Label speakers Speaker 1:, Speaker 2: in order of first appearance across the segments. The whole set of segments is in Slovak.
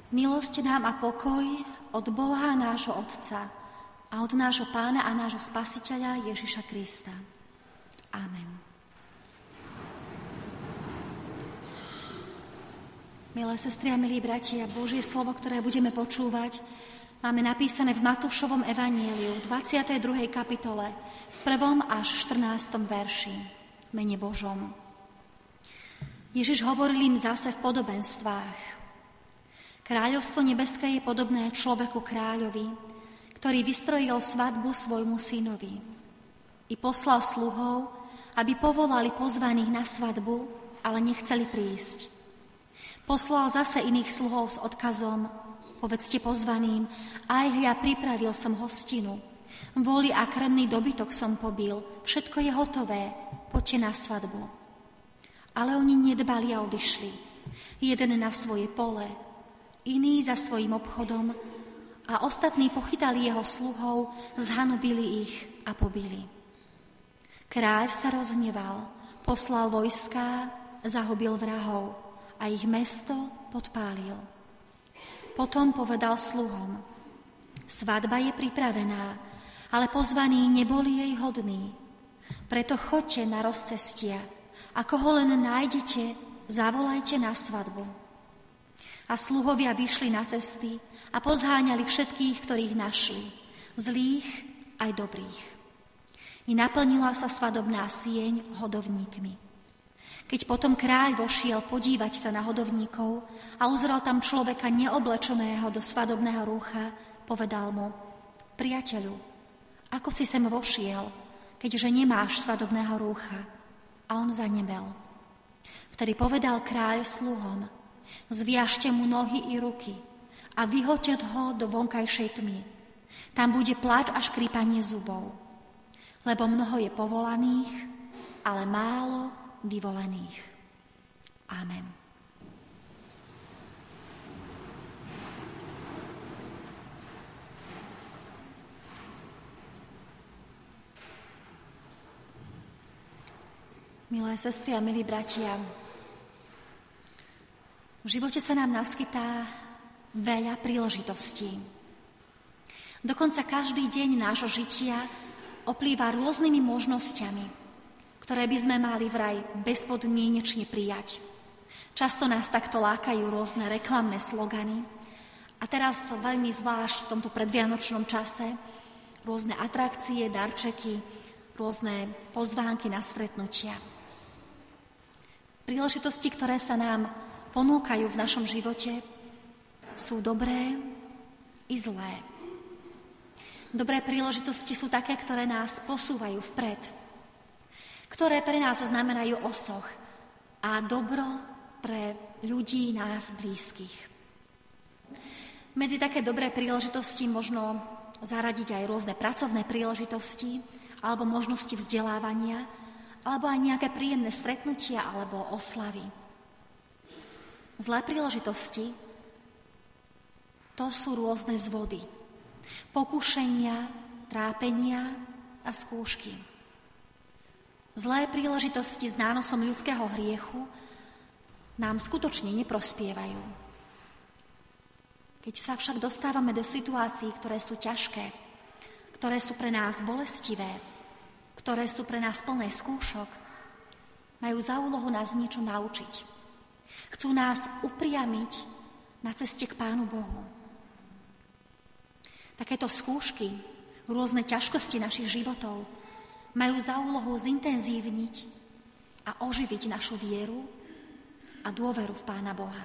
Speaker 1: Milosť nám a pokoj od Boha nášho Otca a od nášho Pána a nášho Spasiteľa Ježiša Krista. Amen. Milé sestry a milí bratia, Božie slovo, ktoré budeme počúvať, máme napísané v Matúšovom evanjeliu v 22. kapitole v 1. až 14. verši, mene Božom. Ježiš hovoril im zase v podobenstvách. Kráľovstvo nebeské je podobné človeku kráľovi, ktorý vystrojil svadbu svojmu synovi. I poslal sluhov, aby povolali pozvaných na svadbu, ale nechceli prísť. Poslal zase iných sluhov s odkazom: povedzte pozvaným, aj hľa, pripravil som hostinu. Voli a krmný dobytok som pobil, všetko je hotové, poďte na svadbu. Ale oni nedbali a odišli. Jeden na svoje pole, iný za svojím obchodom a ostatní pochytali jeho sluhov, zhanobili ich a pobili. Kráľ sa rozhneval, poslal vojská, zahubil vrahov a ich mesto podpálil. Potom povedal sluhom: svadba je pripravená, ale pozvaní neboli jej hodní. Preto choďte na rozcestia a koho len nájdete, zavolajte na svadbu. A sluhovia vyšli na cesty a pozháňali všetkých, ktorých našli, zlých aj dobrých. I naplnila sa svadobná sieň hodovníkmi. Keď potom kráľ vošiel podívať sa na hodovníkov a uzrel tam človeka neoblečeného do svadobného rúcha, povedal mu: priateľu, ako si sem vošiel, keďže nemáš svadobného rúcha? A on zanebel. Vtedy povedal kráľ sluhom: zviažte mu nohy i ruky a vyhoďte ho do vonkajšej tmy. Tam bude pláč a škrípanie zubov, lebo mnoho je povolaných, ale málo vyvolených. Amen. Milé sestry a milí bratia, v živote sa nám naskytá veľa príležitostí. Dokonca každý deň nášho žitia oplýva rôznymi možnosťami, ktoré by sme mali vraj bezpodmienečne prijať. Často nás takto lákajú rôzne reklamné slogany a teraz veľmi zvlášť v tomto predvianočnom čase rôzne atrakcie, darčeky, rôzne pozvánky na stretnutia. Príležitosti, ktoré sa nám ponúkajú v našom živote, sú dobré i zlé. Dobré príležitosti sú také, ktoré nás posúvajú vpred, ktoré pre nás znamenajú osoch a dobro pre ľudí nás blízkych. Medzi také dobré príležitosti možno zaradiť aj rôzne pracovné príležitosti alebo možnosti vzdelávania alebo aj nejaké príjemné stretnutia alebo oslavy. Zlé príležitosti, to sú rôzne zvody, pokúšenia, trápenia a skúšky. Zlé príležitosti s nánosom ľudského hriechu nám skutočne neprospievajú. Keď sa však dostávame do situácií, ktoré sú ťažké, ktoré sú pre nás bolestivé, ktoré sú pre nás plné skúšok, majú za úlohu nás niečo naučiť. Chcú nás upriamiť na ceste k Pánu Bohu. Takéto skúšky, rôzne ťažkosti našich životov majú za úlohu zintenzívniť a oživiť našu vieru a dôveru v Pána Boha.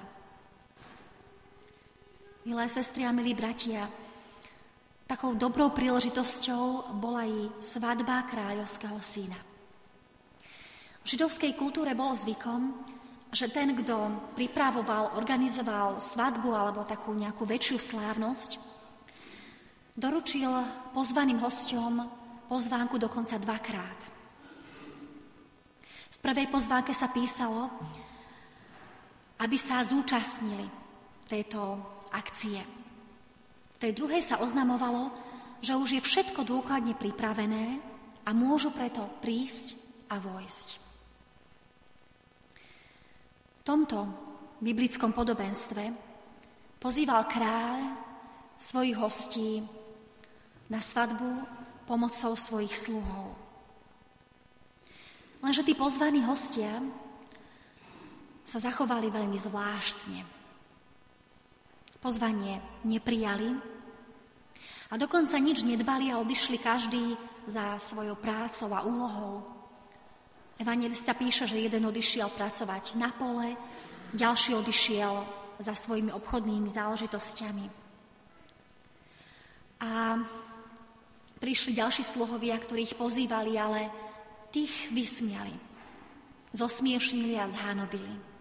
Speaker 1: Milé sestry a milí bratia, takou dobrou príležitosťou bola i svadba kráľovského syna. V židovskej kultúre bolo zvykom, že ten, kto pripravoval, organizoval svadbu alebo takú nejakú väčšiu slávnosť, doručil pozvaným hosťom pozvánku dokonca 2-krát. V prvej pozvánke sa písalo, aby sa zúčastnili tejto akcie. V tej druhej sa oznamovalo, že už je všetko dôkladne pripravené a môžu preto prísť a vojsť. V tomto biblickom podobenstve pozýval kráľ svojich hostí na svadbu pomocou svojich sluhov. Lenže tí pozvaní hostia sa zachovali veľmi zvláštne. Pozvanie neprijali a dokonca nič nedbali a odišli každý za svojou prácou a úlohou. Evanjelista píše, že jeden odišiel pracovať na pole, ďalší odišiel za svojimi obchodnými záležitosťami. A prišli ďalší sluhovia, ktorí ich pozývali, ale tých vysmiali, zosmiešnili a zhanobili.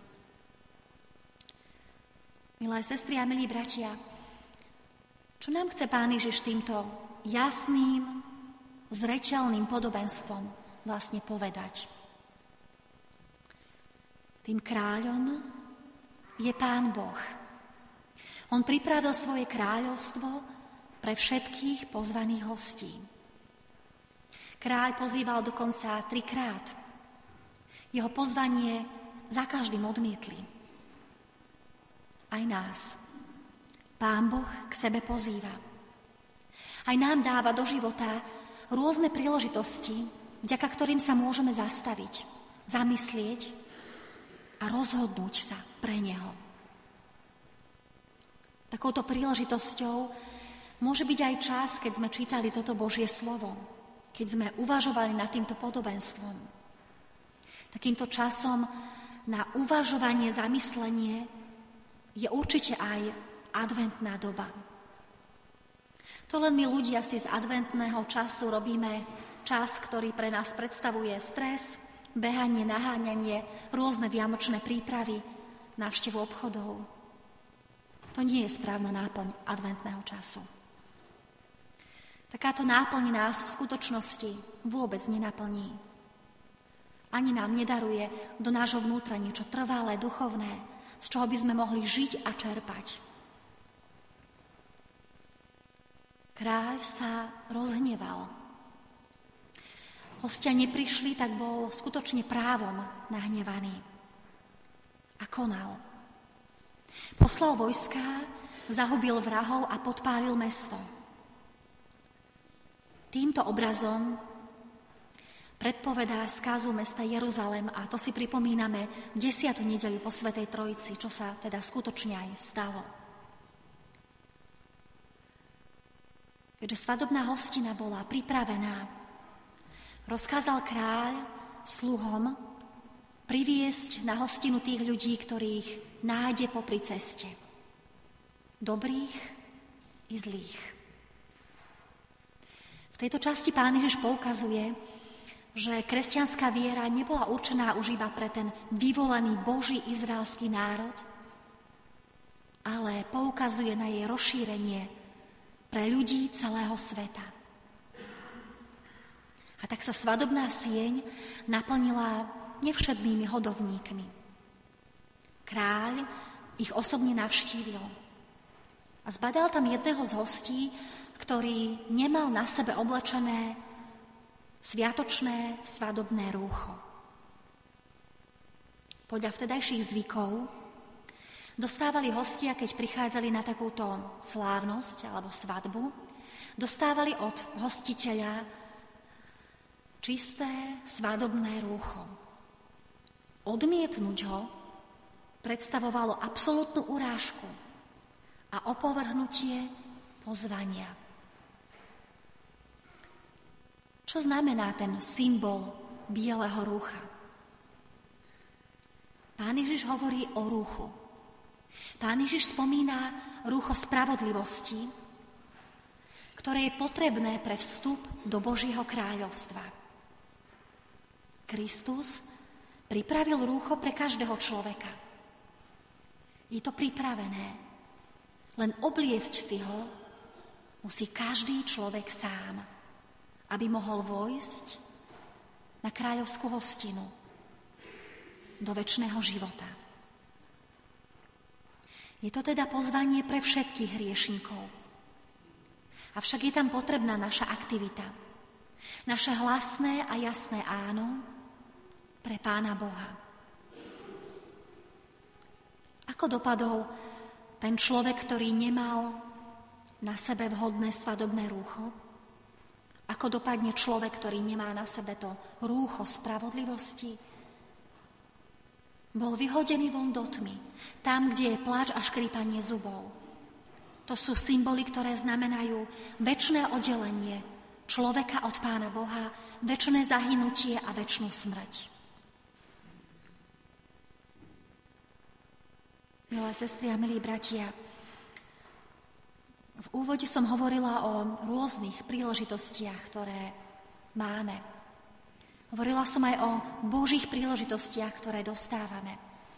Speaker 1: Milé sestry a milí bratia, čo nám chce Pán Ježiš týmto jasným, zreteľným podobenstvom vlastne povedať? Tým kráľom je Pán Boh. On pripravil svoje kráľovstvo pre všetkých pozvaných hostí. Kráľ pozýval dokonca 3-krát. Jeho pozvanie za každým odmietli. Aj nás Pán Boh k sebe pozýva. Aj nám dáva do života rôzne príležitosti, vďaka ktorým sa môžeme zastaviť, zamyslieť a rozhodnúť sa pre Neho. Takouto príležitosťou môže byť aj čas, keď sme čítali toto Božie slovo, keď sme uvažovali nad týmto podobenstvom. Takýmto časom na uvažovanie, zamyslenie je určite aj adventná doba. To len my ľudia si z adventného času robíme čas, ktorý pre nás predstavuje stres, behanie, naháňanie, rôzne vianočné prípravy, návštevu obchodov. To nie je správna náplň adventného času. Takáto náplň nás v skutočnosti vôbec nenaplní. Ani nám nedaruje do nášho vnútra niečo trvalé, duchovné, z čoho by sme mohli žiť a čerpať. Kráľ sa rozhneval. Hostia neprišli, tak bol skutočne právom nahnevaný. A konal. Poslal vojská, zahubil vrahov a podpálil mesto. Týmto obrazom predpovedá skazu mesta Jeruzalém a to si pripomíname 10. nedeľu po Svätej Trojici, čo sa teda skutočne aj stalo. Keďže svadobná hostina bola pripravená, rozkázal kráľ sluhom priviesť na hostinu tých ľudí, ktorých nájde popri ceste. Dobrých i zlých. V tejto časti Pán Ježiš poukazuje, že kresťanská viera nebola určená už iba pre ten vyvolený Boží izraelský národ, ale poukazuje na jej rozšírenie pre ľudí celého sveta. A tak sa svadobná sieň naplnila nevšednými hodovníkmi. Kráľ ich osobne navštívil a zbadal tam jedného z hostí, ktorý nemal na sebe oblečené sviatočné svadobné rúcho. Podľa vtedajších zvykov dostávali hostia, keď prichádzali na takúto slávnosť alebo svadbu, dostávali od hostiteľa čisté svadobné rúcho. Odmietnúť ho predstavovalo absolútnu urážku a opovrhnutie pozvania. Čo znamená ten symbol bieleho rúcha? Pán Ježiš hovorí o rúchu. Pán Ježiš spomína rúcho spravodlivosti, ktoré je potrebné pre vstup do Božieho kráľovstva. Kristus pripravil rúcho pre každého človeka. Je to pripravené. Len obliecť si ho musí každý človek sám, aby mohol vojsť na kráľovskú hostinu do večného života. Je to teda pozvanie pre všetkých hriešnikov. Avšak je tam potrebná naša aktivita. Naše hlasné a jasné áno pre Pána Boha. Ako dopadol Ten človek, ktorý nemal na sebe vhodné svadobné rúcho? Ako dopadne človek, ktorý nemá na sebe to rúcho spravodlivosti? Bol vyhodený von do tmy, tam, kde je pláč a škrípanie zubov. To sú symboly, ktoré znamenajú večné oddelenie človeka od Pána Boha, večné zahynutie a večnú smrť. Milé sestry a milí bratia, v úvode som hovorila o rôznych príležitostiach, ktoré máme. Hovorila som aj o Božích príležitostiach, ktoré dostávame.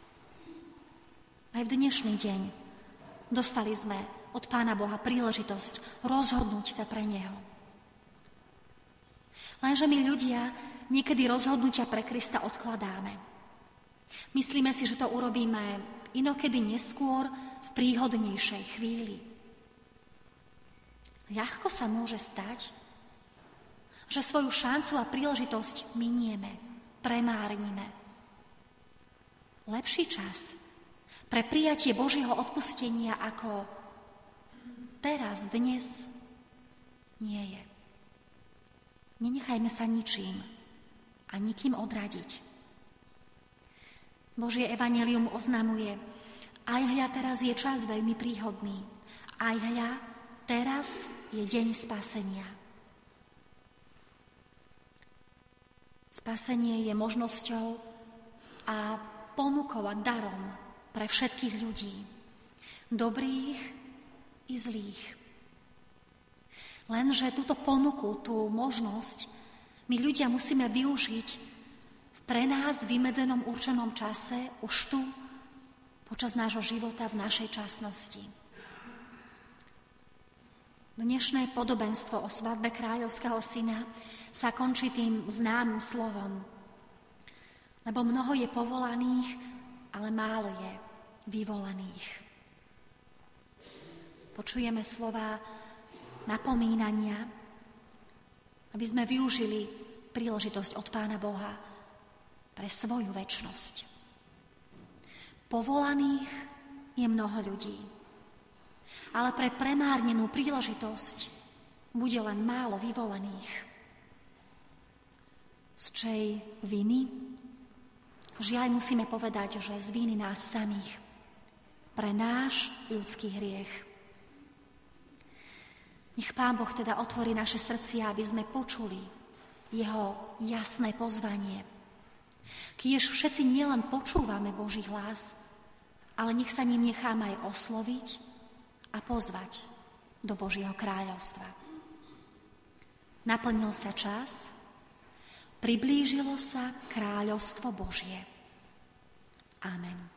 Speaker 1: Aj v dnešný deň dostali sme od Pána Boha príležitosť rozhodnúť sa pre Neho. Lenže my ľudia niekedy rozhodnutia pre Krista odkladáme. Myslíme si, že to urobíme inokedy neskôr v príhodnejšej chvíli. Ľahko sa môže stať, že svoju šancu a príležitosť minieme, premárnime. Lepší čas pre prijatie Božieho odpustenia ako teraz, dnes nie je. Nenechajme sa ničím a nikým odradiť. Božie evanjelium oznamuje, aj hľa, teraz je čas veľmi príhodný. Aj hľa, teraz je deň spasenia. Spasenie je možnosťou a ponukou a darom pre všetkých ľudí. Dobrých i zlých. Lenže túto ponuku, tú možnosť, my ľudia musíme využiť pre nás v vymedzenom určenom čase, už tu, počas nášho života v našej časnosti. Dnešné podobenstvo o svadbe kráľovského syna sa končí tým známym slovom. Lebo mnoho je povolaných, ale málo je vyvolaných. Počujeme slova napomínania, aby sme využili príležitosť od Pána Boha pre svoju večnosť. Povolaných je mnoho ľudí, ale pre premárnenú príležitosť bude len málo vyvolených. Z čej viny? Žiaľ musíme povedať, že z viny nás samých, pre náš ľudský hriech. Nech Pán Boh teda otvorí naše srdcia, aby sme počuli jeho jasné pozvanie. Kiež všetci nielen počúvame Boží hlas, ale nech sa ním necháme aj osloviť a pozvať do Božieho kráľovstva. Naplnil sa čas, priblížilo sa kráľovstvo Božie. Amen.